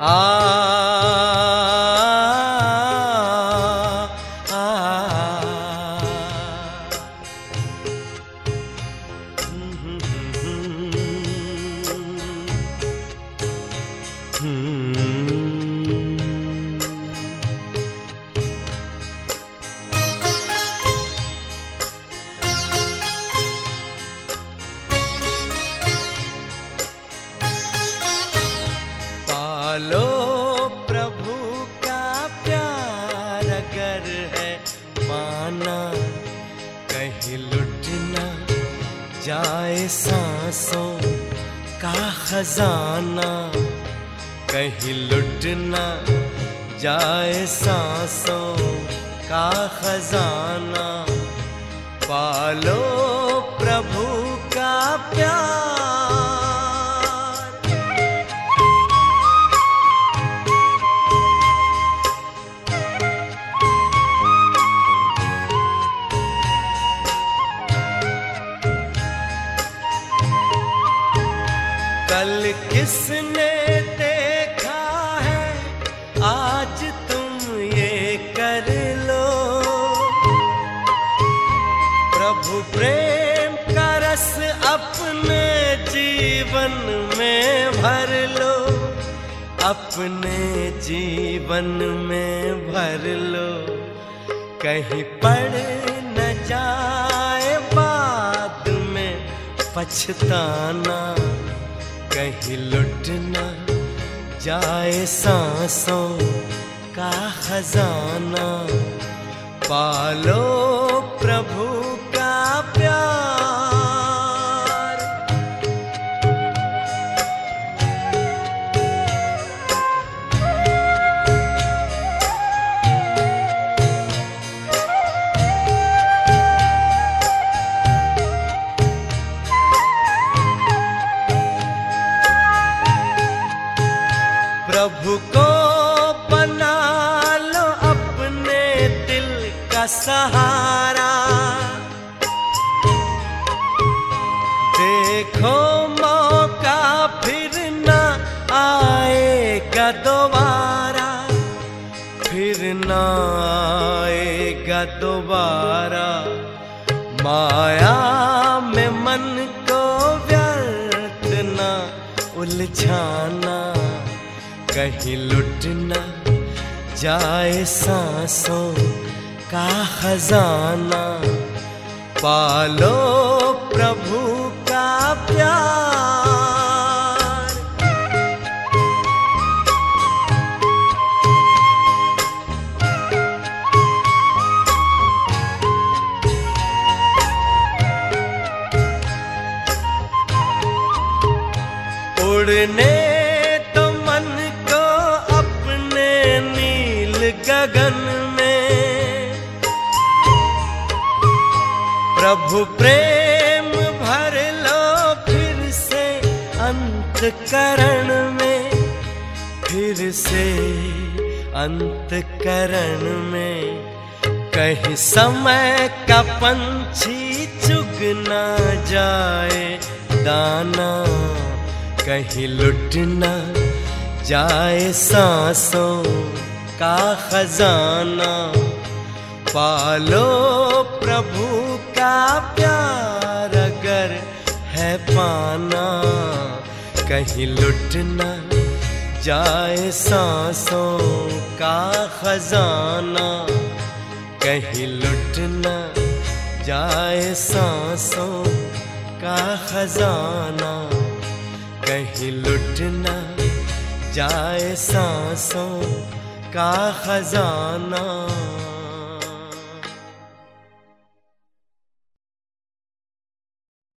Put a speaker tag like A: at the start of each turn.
A: पालो प्रभु का प्यार अगर है पाना, कहीं लुट ना जाए सांसों का खजाना, कहीं लुट ना जाए सांसों का खजाना। पालो प्रभु का प्यार। कल किसने देखा है, आज तुम ये कर लो। प्रभु प्रेम का रस अपने जीवन में भर लो, अपने जीवन में भर लो। कहीं पड़ न जाए बाद में पछताना, कहीं लुट न जाए सांसों का खजाना। पालो प्रभु का प्यार। प्रभु को बना लो अपने दिल का सहारा। देखो मौका फिर न आएगा दोबारा, फिर न आएगा दोबारा। माया में मन को व्यर्थ न उलझाना, कहीं लुट न जाए सांसों का खजाना। पालो प्रभु का प्यार। उड़ने तो मन को अपने नील गगन में, प्रभु प्रेम भर लो फिर से अंतकरण में, फिर से अंतकरण में। कहीं समय का पंछी चुग ना जाए दाना, कहीं लुट ना जाए सांसों का खजाना। पालो प्रभु का प्यार अगर है पाना, कहीं लुट ना जाए सांसों का खजाना। कहीं लुट ना जाए सांसों का खजाना, कहीं लुट ना जाए सांसों का खजाना।